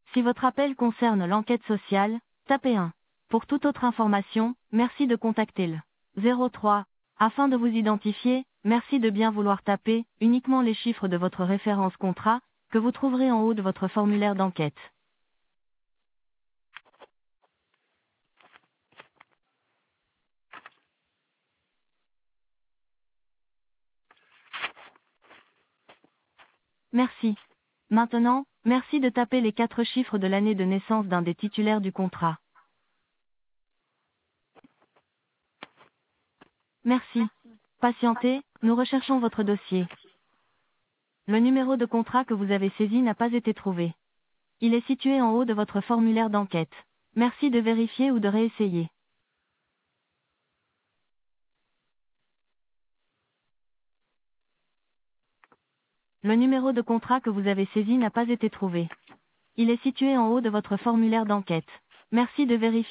Si votre appel concerne l'enquête sociale, tapez 1. Pour toute autre information, merci de contacter le 03. Afin de vous identifier, merci de bien vouloir taper uniquement les chiffres de votre référence contrat, que vous trouverez en haut de votre formulaire d'enquête. Merci. Maintenant, merci de taper les 4 chiffres de l'année de naissance d'un des titulaires du contrat. Merci. Patientez, nous recherchons votre dossier. Le numéro de contrat que vous avez saisi n'a pas été trouvé. Il est situé en haut de votre formulaire d'enquête. Merci de vérifier ou de réessayer. Le numéro de contrat que vous avez saisi n'a pas été trouvé. Il est situé en haut de votre formulaire d'enquête. Merci de vérifier.